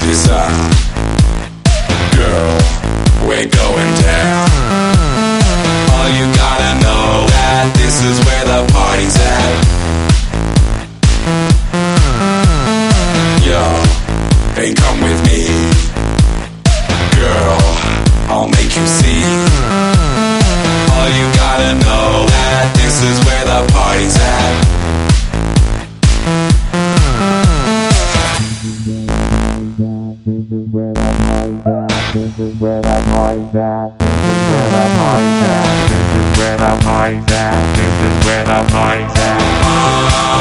this up. Girl, we're going down. All you gotta know that this is where the party's at. Yo, hey, come with me. Girl, I'll make you see. All you gotta know that this is where the party's at. This is where the party's at. This is where the party's at. This is where the party's at. This is where the party's at.